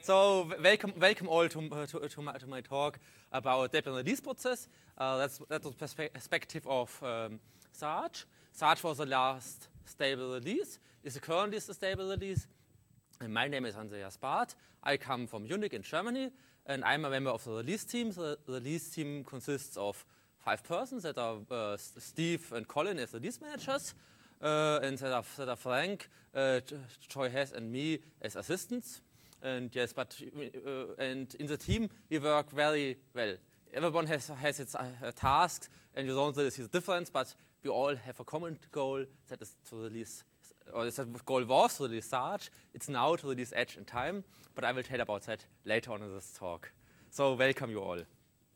So welcome all to my talk about Debian release process. That's the perspective of Sarge. Sarge was the last stable release. Is currently the stable release. And my name is Andreas Barth. I come from Munich in Germany, and I'm a member of the release team. The release team consists of 5 persons that are Steve and Colin as release managers, and that are Frank, Troy Hess, and me as assistants. And yes, and in the team we work very well. Everyone has its tasks, and you don't really see the difference, but we all have a common goal, that is to release, or that goal was to release Sarge. It's now to release Edge in time, but I will tell about that later on in this talk. So welcome you all.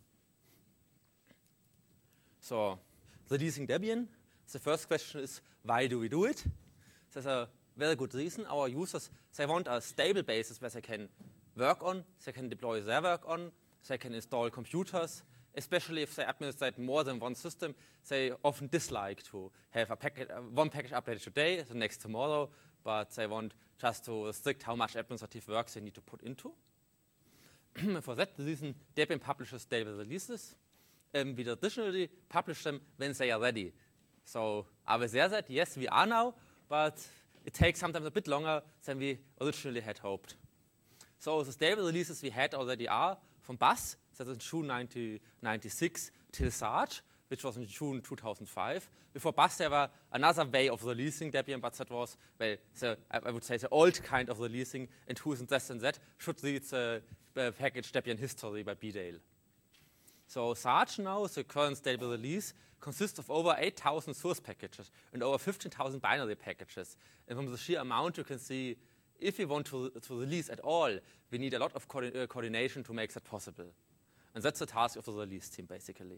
So releasing Debian. The first question is, why do we do it? There's a very good reason. Our users, they want a stable basis where they can work on, they can deploy their work on, they can install computers. Especially if they administrate more than one system, they often dislike to have one package updated today, the next tomorrow, but they want just to restrict how much administrative work they need to put into. For that reason, Debian publishes stable releases. We traditionally publish them when they are ready. So are we there yet? Yes, we are now, but it takes sometimes a bit longer than we originally had hoped. So the stable releases we had already are from Buzz, that's in June 1996, till Sarge, which was in June 2005. Before Buzz, there were another way of releasing Debian, but that was, well, I would say the old kind of releasing, and who's interested in that should read the package Debian History by Bdale. So Sarge now, the current stable release, consists of over 8,000 source packages and over 15,000 binary packages. And from the sheer amount, you can see if we want to release at all, we need a lot of coordination to make that possible. And that's the task of the release team, basically.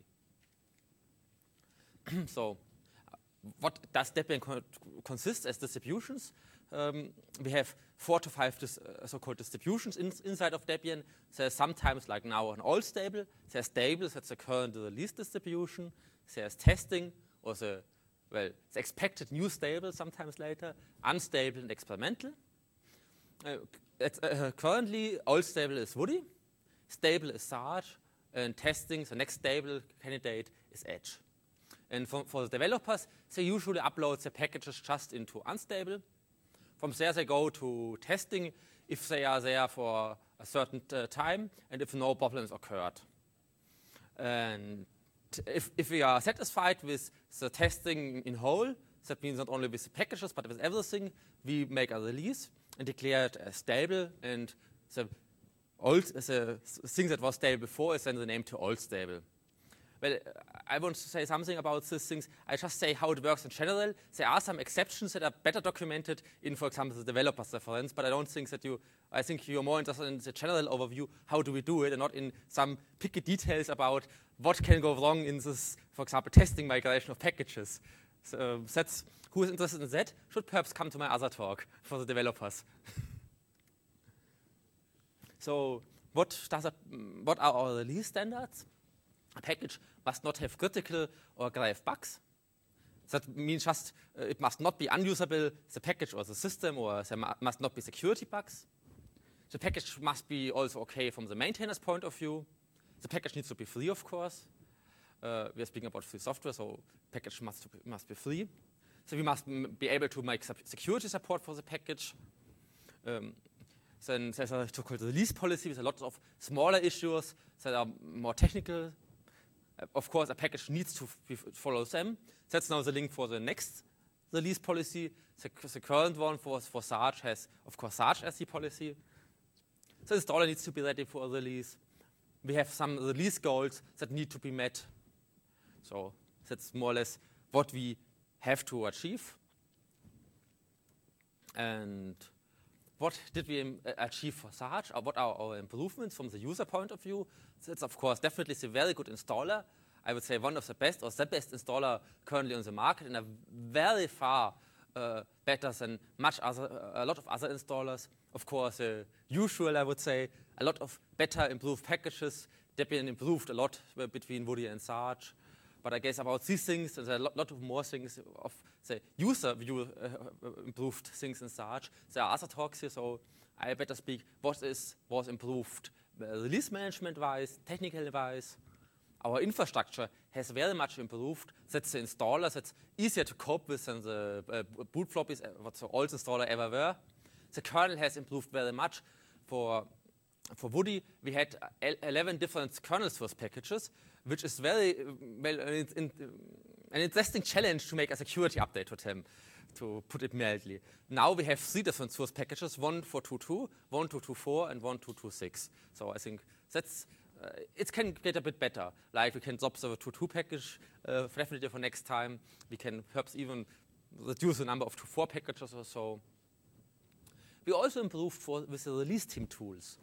So what does Debian consist as distributions? We have 4 to 5 so-called distributions inside of Debian. There's sometimes, like now, an all stable. There's stable, that's the current release distribution. There's testing, or the expected new stable sometimes later, unstable and experimental. Currently, all stable is Woody, stable is Sarge, and testing, the next stable candidate is Edge. And for the developers, they usually upload their packages just into unstable. From there, they go to testing if they are there for a certain time and if no problems occurred. And if we are satisfied with the testing in whole, that means not only with the packages but with everything, we make a release and declare it as stable. And the thing that was stable before is then renamed to old stable. Well, I want to say something about these things. I just say how it works in general. There are some exceptions that are better documented in, for example, the developer's reference, but I don't think that I think you're more interested in the general overview, how do we do it, and not in some picky details about what can go wrong in this, for example, testing migration of packages. So who is interested in that should perhaps come to my other talk for the developers. So what are our release standards? A package must not have critical or grave bugs. That means just it must not be unusable, the package or the system, or there must not be security bugs. The package must be also okay from the maintainer's point of view. The package needs to be free, of course. We are speaking about free software, so package must be free. So we must be able to make security support for the package. Then there's a so-called release policy with a lot of smaller issues that are more technical. Of course, a package needs to follow them. That's now the link for the next release policy. The current one for Sarge has, of course, Sarge as the policy. So the installer needs to be ready for a release. We have some release goals that need to be met. So that's more or less what we have to achieve. And what did we achieve for Sarge? Or what are our improvements from the user point of view? It's, of course, definitely a very good installer. I would say one of the best, or the best installer currently on the market, and a very far better than a lot of other installers. Of course, usual, I would say, a lot of better improved packages. Debian improved a lot between Woody and Sarge. But I guess about these things, there's a lot of more things of the user view improved things in Sarge. There are other talks here, so I better speak what was improved release management-wise, technical-wise. Our infrastructure has very much improved. That's the installers. That's easier to cope with than the boot floppies, what the old installer ever were. The kernel has improved very much. For Woody, we had 11 different kernel source packages, which is very well an interesting challenge to make a security update to them, to put it mildly. Now we have 3 different source packages, one for 2.2, one 2.2.4, and one 2.2.6. So I think that's it can get a bit better. Like we can drop the 2.2 package definitely for next time. We can perhaps even reduce the number of 2.4 packages or so. We also improved with the release team tools.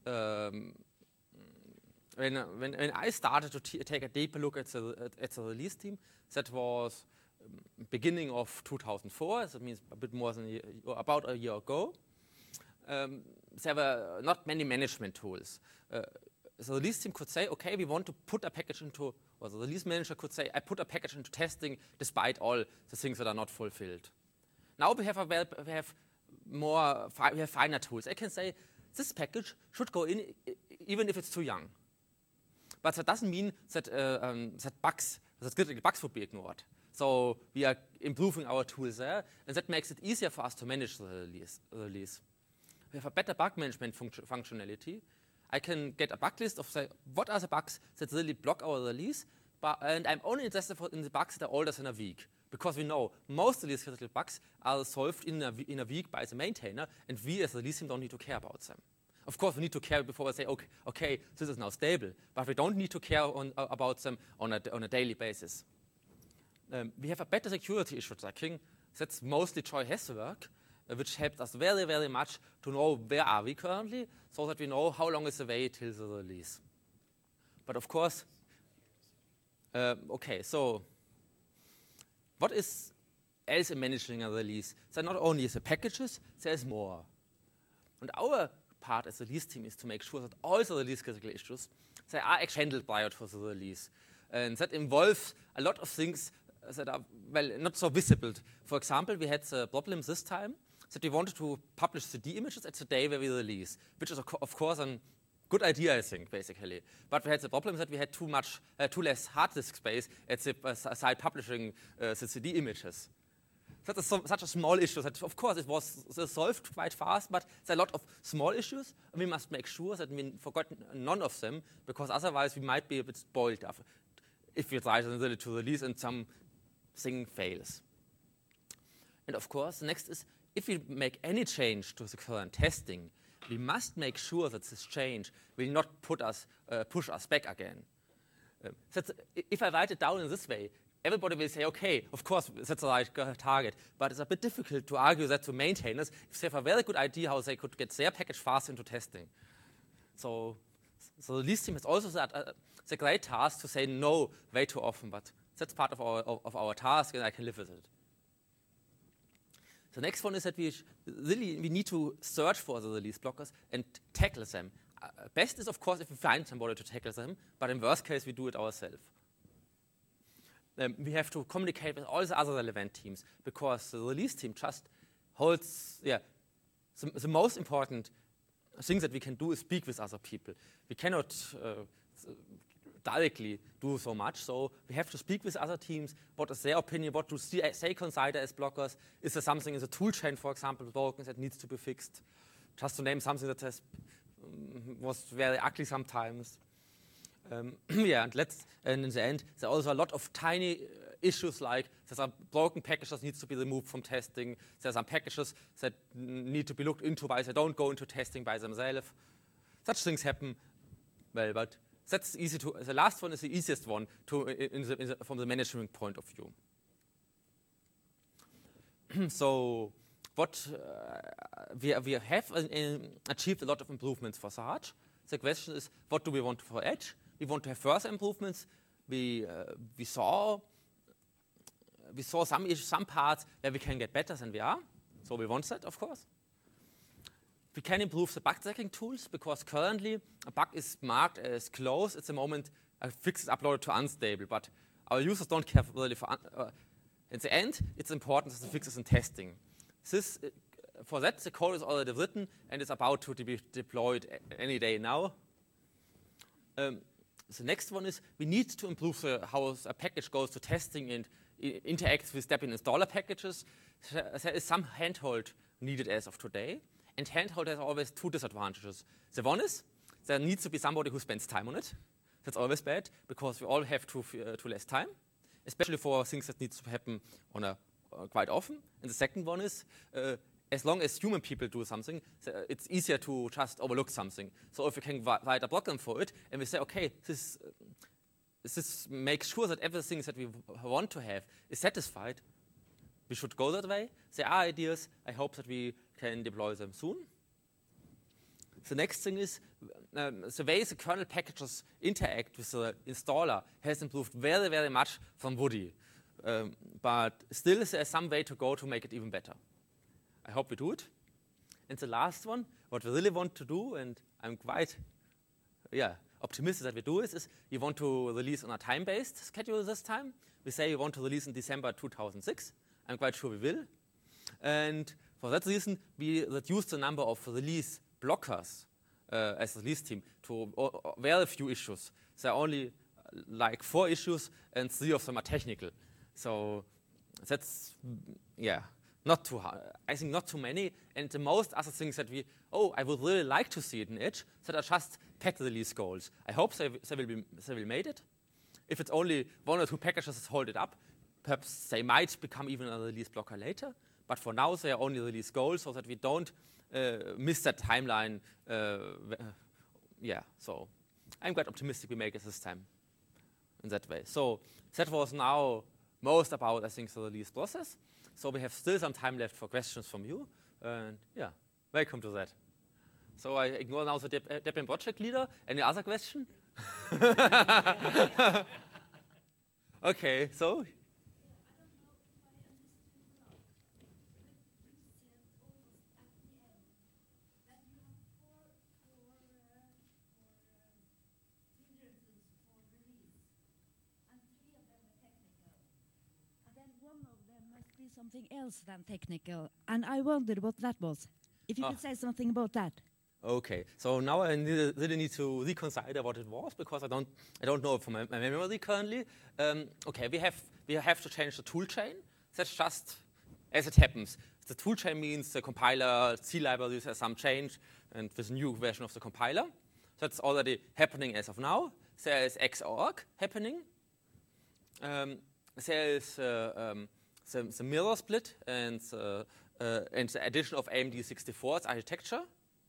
When I started to take a deeper look at the release team, that was beginning of 2004. That means a bit more than about a year ago. There were not many management tools. The release team could say, okay, we want to put a package into, or the release manager could say, I put a package into testing despite all the things that are not fulfilled. Now we have finer tools. I can say this package should go in even if it's too young. But that doesn't mean that critical bugs would be ignored. So we are improving our tools there, and that makes it easier for us to manage the release. We have a better bug management functionality. I can get a bug list of what are the bugs that really block our release, and I'm only interested in the bugs that are older than a week, because we know most of these critical bugs are solved in a week by the maintainer, and we as the release team don't need to care about them. Of course, we need to care before we say, okay, this is now stable, but we don't need to care about them on a daily basis. We have a better security issue tracking. That's mostly Troy Hess work, which helped us very, very much to know where are we currently, so that we know how long is the way till the release. But of course, okay, so what is else in managing a release? So not only the packages, there's more. And our part as a release team is to make sure that all the release critical issues, they are actually handled prior to the release. And that involves a lot of things that are, well, not so visible. For example, we had the problem this time that we wanted to publish CD images at the day where we release, which is, of course, a good idea, I think, basically. But we had the problem that we had too less hard disk space at the side publishing the CD images. That is such a small issue that, of course, it was solved quite fast, but there are a lot of small issues, and we must make sure that we forgot none of them, because otherwise we might be a bit spoiled if we try really to release and something fails. And of course, the next is, if we make any change to the current testing, we must make sure that this change will not push us back again. If I write it down in this way, everybody will say, okay, of course, that's the right target. But it's a bit difficult to argue that to maintainers if they have a very good idea how they could get their package fast into testing. So the release team has also the great task to say no way too often, but that's part of our task, and I can live with it. The next one is that we need to search for the release blockers and tackle them. Best is, of course, if we find somebody to tackle them, but in worst case, we do it ourselves. We have to communicate with all the other relevant teams, because the release team just holds, the most important thing that we can do is speak with other people. We cannot directly do so much, so we have to speak with other teams. What is their opinion? What do they consider as blockers? Is there something in the toolchain, for example, broken that needs to be fixed? Just to name something that was very ugly sometimes. And in the end, there are also a lot of tiny issues, like there's a broken package that needs to be removed from testing. There are some packages that need to be looked into, but they don't go into testing by themselves. Such things happen. Well, but that's easy to. The last one is the easiest one from the management point of view. So what we have achieved a lot of improvements for Sarge. The question is, what do we want for Edge? We want to have further improvements. We saw some parts where we can get better than we are. So we want that, of course. We can improve the bug tracking tools, because currently a bug is marked as closed at the moment a fix is uploaded to unstable. But our users don't care really for. In the end, it's important that the fix is in testing. This for that, the code is already written and is about to be deployed any day now. The next one is we need to improve how a package goes to testing and interacts with Debian installer packages. There is some handhold needed as of today, and handhold has always two disadvantages. The one is there needs to be somebody who spends time on it. That's always bad because we all have too less time, especially for things that need to happen on quite often. And the second one is as long as human people do something, it's easier to just overlook something. So if we can write a program for it and we say, okay, this makes sure that everything that we want to have is satisfied, we should go that way. There are ideas. I hope that we can deploy them soon. The next thing is the way the kernel packages interact with the installer has improved very, very much from Woody. But still there's some way to go to make it even better. I hope we do it. And the last one, what we really want to do, and I'm quite optimistic that we do is we want to release on a time-based schedule this time. We say we want to release in December 2006. I'm quite sure we will. And for that reason, we reduced the number of release blockers as a release team to very few issues. There are only like 4 issues, and 3 of them are technical. So that's, not too hard. I think not too many. And the most other things that I would really like to see it in Edge that are just pack release goals. I hope they will make it. If it's only 1 or 2 packages that hold it up, perhaps they might become even a release blocker later. But for now, they are only release goals so that we don't miss that timeline. So I'm quite optimistic we make it this time in that way. So that was now most about, I think, the release process. So we have still some time left for questions from you. And welcome to that. So I ignore now the Debian project leader. Any other question? Okay, so. Something else than technical, and I wondered what that was. If you could say something about that. Okay, so now I really need to reconsider what it was because I don't know it from my memory currently. Okay, we have to change the toolchain. That's just as it happens. The toolchain means the compiler, C libraries has some change, and with a new version of the compiler. That's already happening as of now. There is Xorg happening. There is the mirror split and the addition of AMD 64's architecture.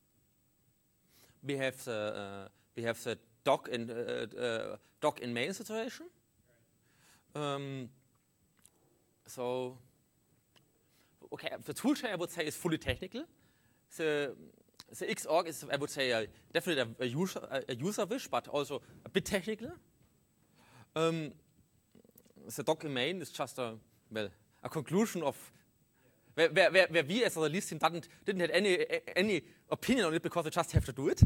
We have the dock in main situation. So okay, the toolchain I would say is fully technical. The Xorg is, I would say, definitely a user wish, but also a bit technical. The dock in main is just a conclusion of where we as a release team didn't have any opinion on it because we just have to do it.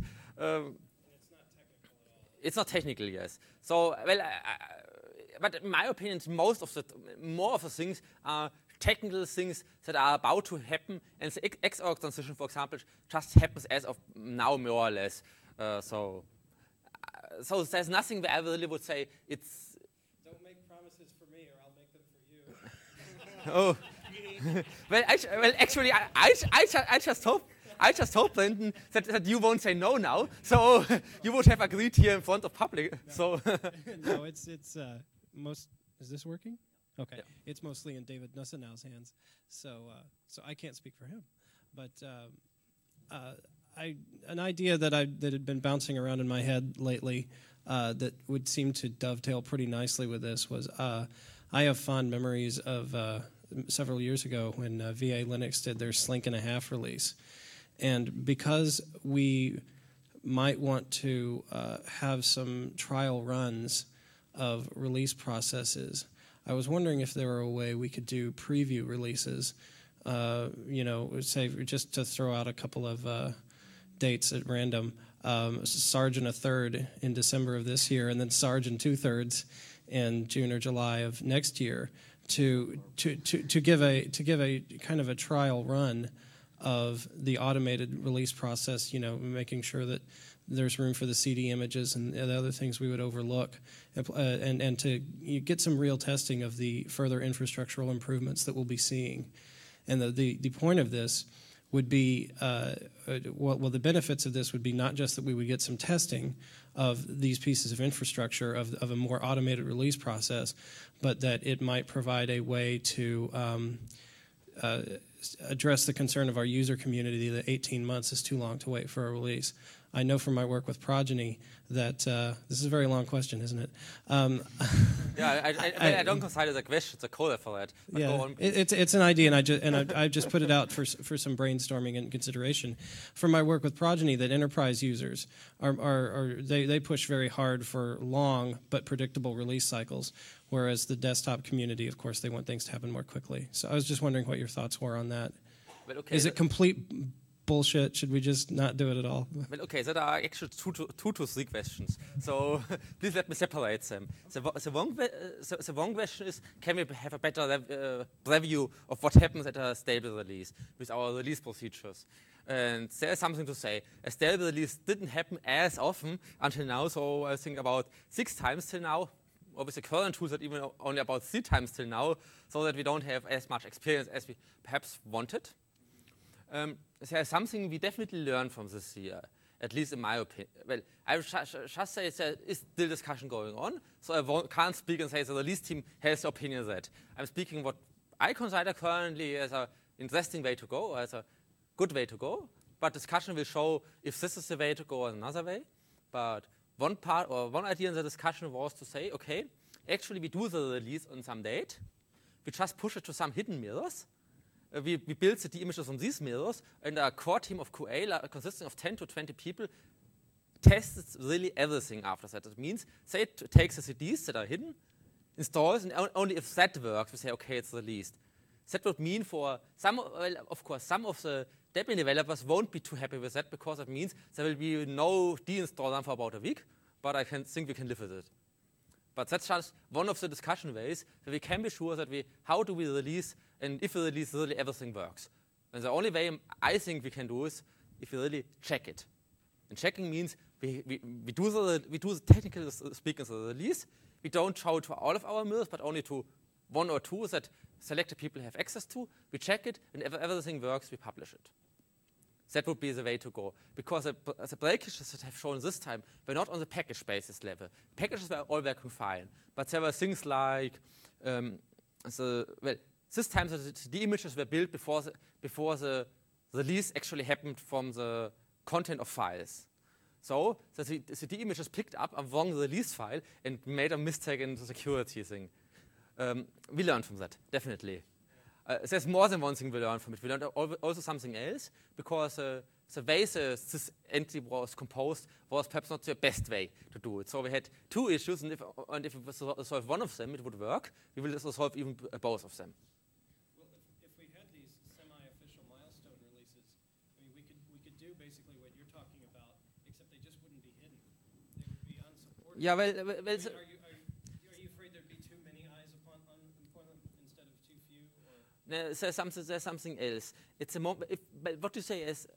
It's not technical, yes. So, but in my opinion, more of the things are technical things that are about to happen, and the Xorg transition, for example, just happens as of now, more or less. So there's nothing where I really would say it's. Don't make promises for me, or I'll make them for you. Actually, I just hope, Brendan, that you won't say no now. So you would have agreed here in front of public. No. So No, it's most. Is this working? Okay, It's mostly in David Nussenau's hands, so I can't speak for him. But an idea that had been bouncing around in my head lately that would seem to dovetail pretty nicely with this was I have fond memories of several years ago when VA Linux did their Slink and a Half release. And because we might want to have some trial runs of release processes, I was wondering if there were a way we could do preview releases, say just to throw out a couple of dates at random, Sarge and a third in December of this year, and then Sarge and 2/3 in June or July of next year, to give a kind of a trial run of the automated release process, making sure that there's room for the CD images and the other things we would overlook, and to get some real testing of the further infrastructural improvements that we'll be seeing. And the point of this would be, the benefits of this would be not just that we would get some testing of these pieces of infrastructure of a more automated release process, but that it might provide a way to address the concern of our user community that 18 months is too long to wait for a release. I know from my work with Progeny that this is a very long question, isn't it? I don't consider the question; it's a caller for that. But yeah, go on, it's an idea, and I just put it out for some brainstorming and consideration. From my work with Progeny, that enterprise users they push very hard for long but predictable release cycles, whereas the desktop community, of course, they want things to happen more quickly. So I was just wondering what your thoughts were on that. Well, okay, is it complete bullshit? Should we just not do it at all? Well, okay, there are actually two to three questions. So please let me separate them. The one question is, can we have a better review of what happens at a stable release with our release procedures? And there's something to say. A stable release didn't happen as often until now, so I think about 6 times till now. Or with the current tools, that even only about 3 times till now, so that we don't have as much experience as we perhaps wanted. There's something we definitely learned from this year, at least in my opinion. Well, I would just say there is still discussion going on, so I can't speak and say the release team has the opinion that. I'm speaking what I consider currently as an interesting way to go, as a good way to go, but discussion will show if this is the way to go or another way. But one idea in the discussion was to say, okay, actually we do the release on some date, we just push it to some hidden mirrors, we build the images on these mirrors, and a core team of QA consisting of 10 to 20 people tests really everything after that. That means, say it takes the CDs that are hidden, installs, and only if that works, we say, okay, it's released. That would mean for some of the Debian developers won't be too happy with that, because it means there will be no deinstall for about a week, but I think we can live with it. But that's just one of the discussion ways that we can be sure that how do we release, and if we release, really everything works. And the only way I think we can do is if we really check it. And checking means we do the technical speak in the release. We don't show it to all of our mirrors, but only to 1 or 2 that selected people have access to. We check it, and if everything works, we publish it. That would be the way to go. Because the breakages that have shown this time were not on the package basis level. Packages were all working fine. But there were things like, this time the images were built before the release actually happened from the content of files. So the CD images picked up a wrong release file and made a mistake in the security thing. We learned from that, definitely. There's more than one thing we learned from it. We learned also something else, because the way this entity was composed was perhaps not the best way to do it. So we had 2 issues, and if we solve one of them, it would work. We will solve even both of them. Well, if we had these semi-official milestone releases, I mean, we could do basically what you're talking about, except they just wouldn't be hidden. They would be unsupported. Yeah, well, are you afraid there'd be too many eyes upon them instead of too few? Or? No, there's something else. It's but what you say is,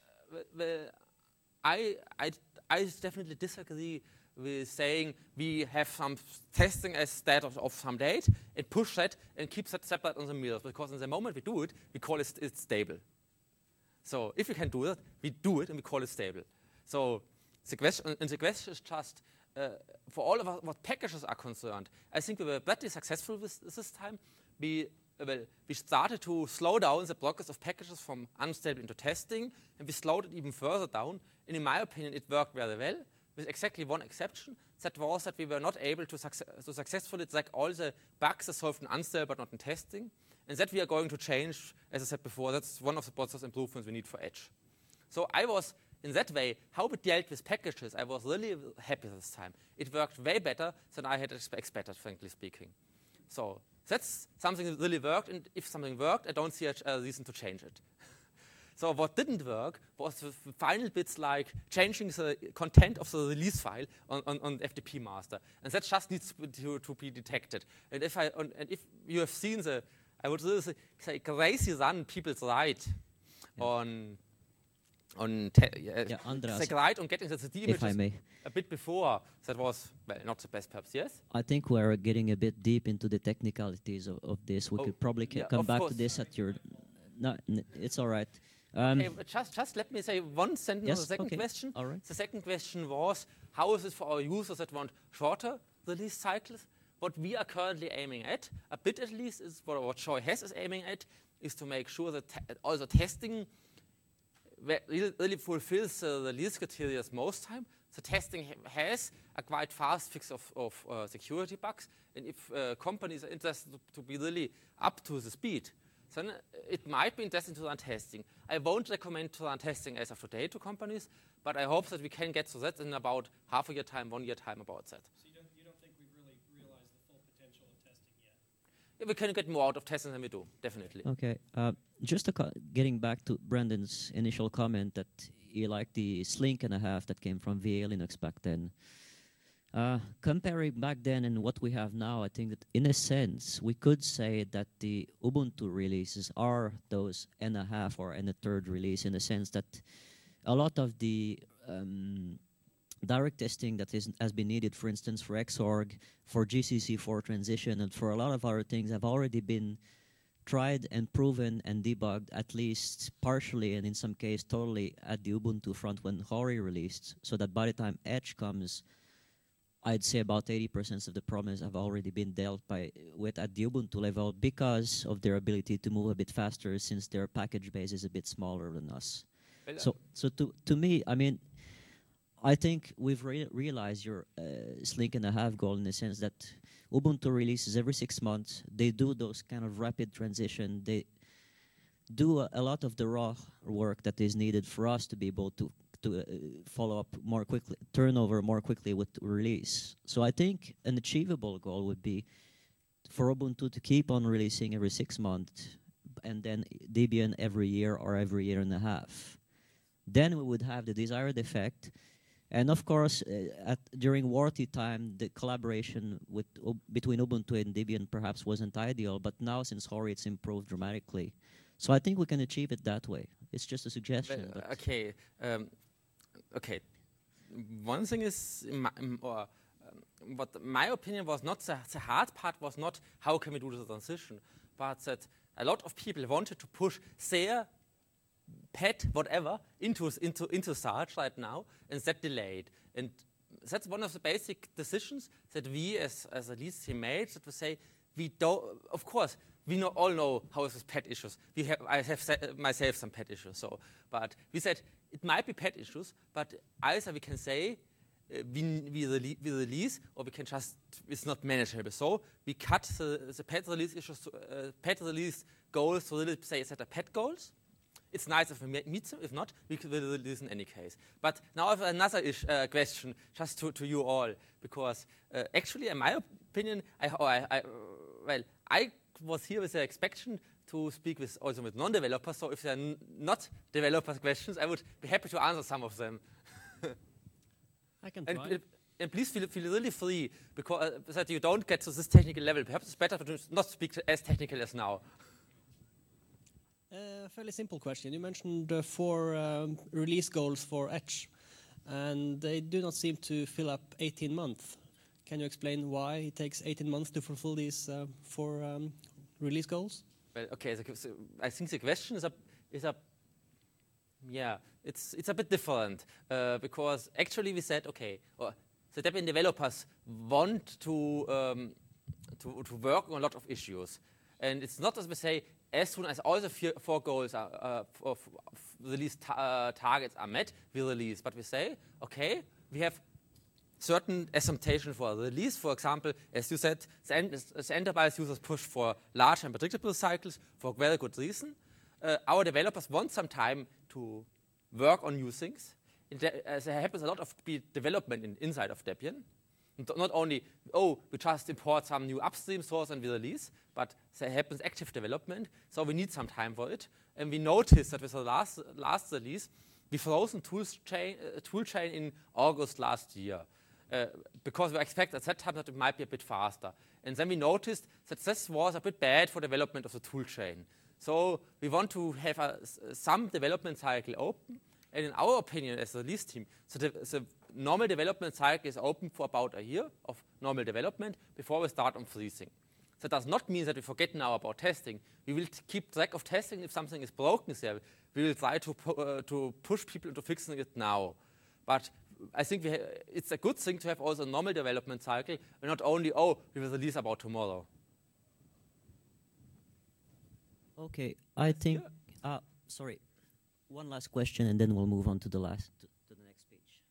I definitely disagree with saying we have some testing as status of some date and push that and keep that separate on the mirrors, because in the moment we do it, we call it stable. So if we can do that, we do it and we call it stable. So the question is just, for all of us, what packages are concerned, I think we were pretty successful with this time. We started to slow down the progress of packages from unstable into testing, and we slowed it even further down. And in my opinion, it worked very well, with exactly one exception. That was that we were not able to successfully track all the bugs that solved in unstable but not in testing. And that we are going to change, as I said before. That's one of the process improvements we need for Edge. So I was, in that way, how we dealt with packages, I was really happy this time. It worked way better than I had expected, frankly speaking. So that's something that really worked, and if something worked, I don't see a reason to change it. So what didn't work was the final bits, like changing the content of the release file on FTP master, and that just needs to be detected. And if you have seen I would really say crazy run people write on Andreas, take right on getting the CD if I images may. a bit before. That was, well, not the best perhaps, yes? I think we're getting a bit deep into the technicalities of this. We could probably come of back course. to this at your... No, it's all right. Okay, but just let me say one sentence Yes, on the second okay. question. All right. The second question was, how is it for our users that want shorter release cycles? What we are currently aiming at, a bit at least, is what Shoei Hess is aiming at, is to make sure that also testing really fulfills the release criteria most time. The testing has a quite fast fix of security bugs, and if companies are interested to be really up to the speed, then it might be interesting to run testing. I won't recommend to run testing as of today to companies, but I hope that we can get to that in about half a year time, 1 year time about that. So you don't think we've really realized the full potential of testing yet? Yeah, we can get more out of testing than we do, definitely. Okay. Just getting back to Brendan's initial comment that he liked the Slink and a half that came from VA Linux back then. Comparing back then and what we have now, I think that in a sense we could say that the Ubuntu releases are those N.5 or N3 release, in the sense that a lot of the direct testing that has been needed, for instance, for Xorg, for GCC4 transition, and for a lot of other things have already been tried and proven and debugged, at least partially and in some case totally, at the Ubuntu front when Hori released, so that by the time Edge comes, I'd say about 80% of the problems have already been dealt with at the Ubuntu level because of their ability to move a bit faster, since their package base is a bit smaller than us. So to me, I mean, I think we've realized your Slink and a half goal, in the sense that Ubuntu releases every 6 months. They do those kind of rapid transition. They do a lot of the raw work that is needed for us to be able to follow up more quickly, turnover more quickly with release. So I think an achievable goal would be for Ubuntu to keep on releasing every 6 months, and then Debian every year or every year and a half. Then we would have the desired effect. And of course, during wartime, the collaboration between Ubuntu and Debian perhaps wasn't ideal, but now since Hori, it's improved dramatically. So I think we can achieve it that way. It's just a suggestion. Okay. Okay. One thing is, what my opinion was not the hard part was not how can we do the transition, but that a lot of people wanted to push their pet whatever into Sarge right now, and that delayed. And that's one of the basic decisions that we as a lead team made, that we say we don't. Of course, we all know how is this pet issues. I have myself some pet issues. But we said it might be pet issues, but either we can say we release, or we can just, it's not manageable. So we cut the pet release issues, pet release goals to really say set a pet goals. It's nice if we meet them. If not, we will release in any case. But now I have another question, just to you all, because actually, in my opinion, I was here with the expectation to speak also with non-developers. So if there are not developer questions, I would be happy to answer some of them. I can try. And please feel really free, because that you don't get to this technical level. Perhaps it's better to not speak as technical as now. Fairly simple question. You mentioned 4 release goals for Edge, and they do not seem to fill up 18 months. Can you explain why it takes 18 months to fulfill these 4 release goals? Well, okay. So I think the question is it's a bit different because actually we said the Debian developers want to work on a lot of issues, and it's not as we say, as soon as all the 4 goals of release targets are met, we release. But we say, okay, we have certain expectations for release. For example, as you said, the enterprise users push for large and predictable cycles for very good reason. Our developers want some time to work on new things. There happens a lot of development inside of Debian. Not only, we just import some new upstream source and we release, but there happens active development, so we need some time for it. And we noticed that with the last release, we frozen tool chain in August last year, because we expect at that time that it might be a bit faster. And then we noticed that this was a bit bad for development of the tool chain. So we want to have some development cycle open, and in our opinion as a release team, so the normal development cycle is open for about a year of normal development before we start on freezing. That does not mean that we forget now about testing. We will keep track of testing if something is broken there. We will try to push people into fixing it now. But I think it's a good thing to have also a normal development cycle, and not only, we will release about tomorrow. Okay, I think, sorry, one last question and then we'll move on to the next page.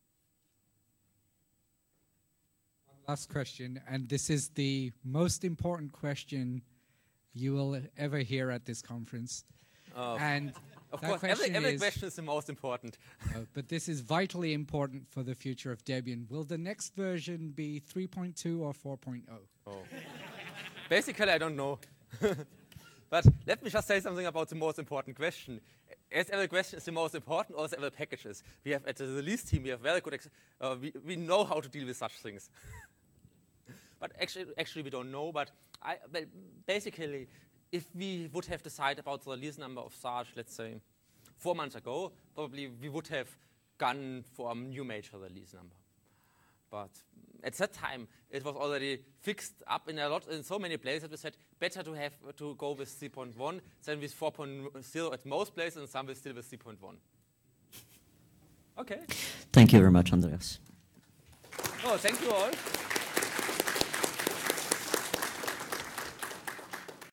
One last question, and this is the most important question you will ever hear at this conference. And of course, every question is the most important. But this is vitally important for the future of Debian. Will the next version be 3.2 or 4.0? Basically, I don't know. But let me just say something about the most important question. As every question is the most important, also every packages. We have at the release team, we have very good, we know how to deal with such things. But actually we don't know. But basically, if we would have decided about the release number of Sarge, let's say, 4 months ago, probably we would have gone for a new major release number. But at that time, it was already fixed up in so many places. We said better to go with 3.1 than with 4.0 at most places, and some will still with 3.1. Okay. Thank you very much, Andreas. Oh, thank you all.